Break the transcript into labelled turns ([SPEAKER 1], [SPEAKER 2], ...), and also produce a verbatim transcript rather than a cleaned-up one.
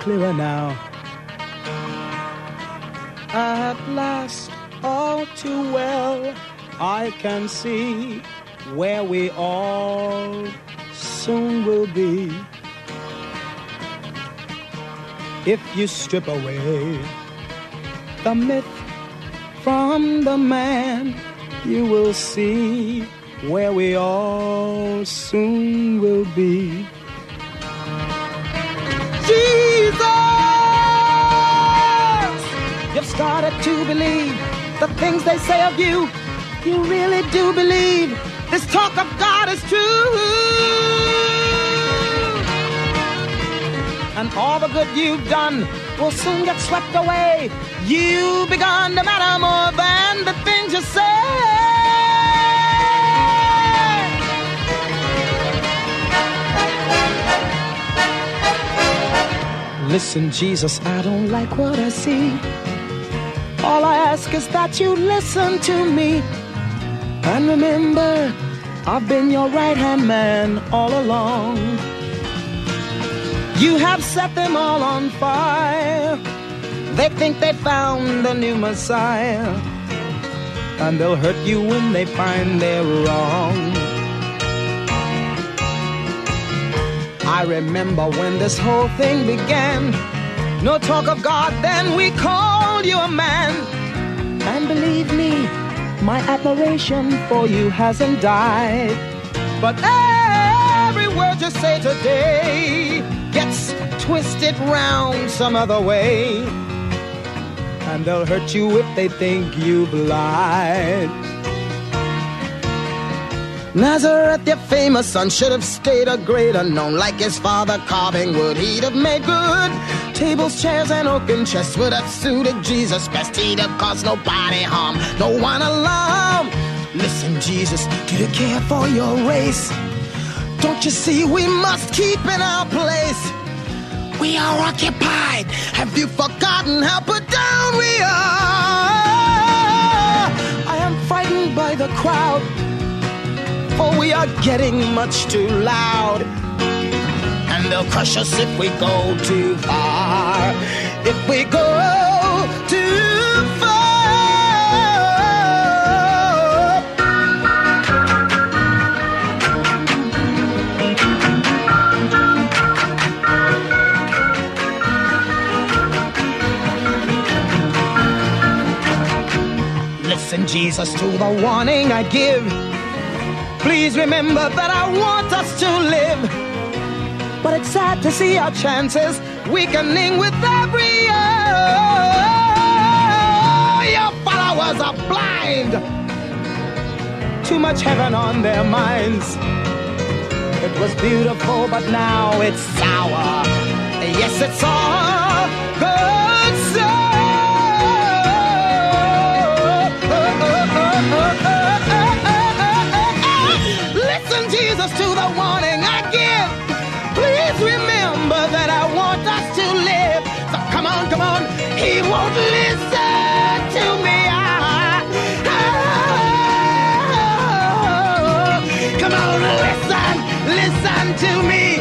[SPEAKER 1] clearer now. At last, all too well, I can see where we all soon will be. If you strip away the myth from the man, you will see where we all soon will be. Jesus! You've started to believe the things they say of you. You really do believe this talk of God is true. And all the good you've done will soon get swept away. You've begun to matter more than the things you say. Listen, Jesus, I don't like what I see. All I ask is that you listen to me. And remember, I've been your right-hand man all along. You have set them all on fire. They think they found the new Messiah, and they'll hurt you when they find they're wrong. I remember when this whole thing began. No talk of God, then we called you a man. And believe me, my admiration for you hasn't died. But every word you say today gets twisted round some other way, and they'll hurt you if they think you've lied. Nazareth, your famous son, should have stayed a greater known. Like his father carving wood, he'd have made good. Tables, chairs, and oaken chests would have suited Jesus best. He'd have caused nobody harm, no one alarm. Listen, Jesus, do you care for your race? Don't you see we must keep in our place? We are occupied. Have you forgotten how put down we are? I am frightened by the crowd, for we are getting much too loud. And they'll crush us if we go too far. If we go too far. Listen, Jesus, to the warning I give. Please remember that I want us to live. But it's sad to see our chances weakening with every year. Your followers are blind. Too much heaven on their minds. It was beautiful, but now it's sour. Yes, it's all good sour. Listen, Jesus, to the warning I give. Please remember that I want us to live. So come on, come on. He won't listen to me. Ah, ah, come on, listen, listen to me.